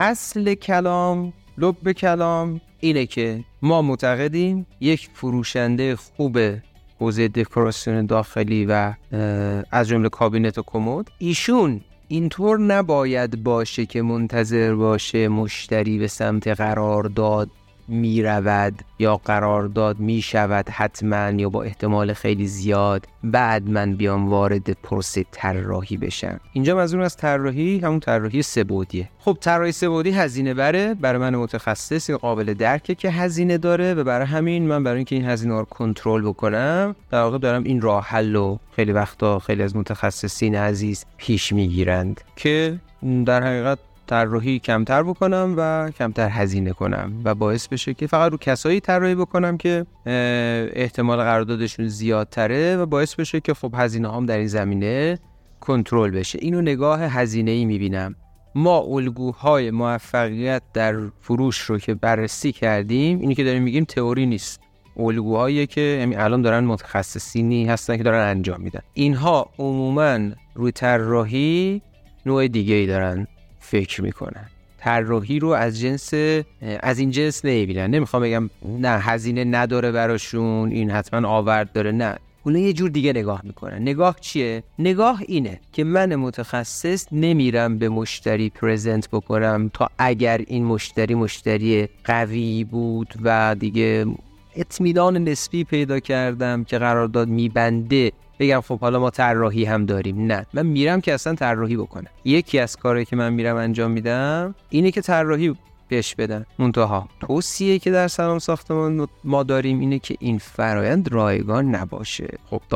اصل کلام، لب کلام اینه که ما معتقدیم یک فروشنده خوب حوزه دکوراسیون داخلی و از جمله کابینت و کمد، ایشون اینطور نباید باشه که منتظر باشه مشتری به سمت قرارداد می رود یا قرارداد می شود حتما یا با احتمال خیلی زیاد بعد من بیام وارد پروسه طراحی بشم. اینجا منظور از طراحی همون طراحی سه‌بعدیه. خب طراحی سه‌بعدی هزینه بره، برای من متخصص قابل درکه که هزینه داره و برای همین من برای اینکه این هزینه رو کنترل بکنم در واقع دارم این راه حل رو خیلی وقتا خیلی از متخصصین عزیز پیش میگیرند که در حقیقت طراحی کمتر بکنم و کمتر هزینه کنم و باعث بشه که فقط رو کسایی طراحی بکنم که احتمال قراردادشون زیادتره و باعث بشه که خب هزینه هام در این زمینه کنترل بشه. اینو نگاه هزینه‌ای میبینم. ما الگوهای موفقیت در فروش رو که بررسی کردیم، اینی که داریم میگیم تئوری نیست، الگوهایی که الان دارن متخصصینی هستن که دارن انجام میدن. اینها عموماً روی طراحی نوع دیگه‌ای دارن فکر میکنن، طراحی رو از این جنس نمیبینن. نمیخوام بگم نه هزینه نداره براشون، این حتما آورد داره، نه، اونا یه جور دیگه نگاه میکنن. نگاه چیه؟ نگاه اینه که من متخصص نمیرم به مشتری پرزنت بکنم تا اگر این مشتری قوی بود و دیگه اطمینان نسبی پیدا کردم که قرارداد میبنده بگم خب حالا ما طراحی هم داریم. نه، من میرم که اصلا طراحی بکنم. یکی از کارهایی که من میرم انجام میدم اینه که طراحی بهش بدن. منتها توصیه که در سلام ساختمان ما داریم اینه که این فرایند رایگان نباشه. خب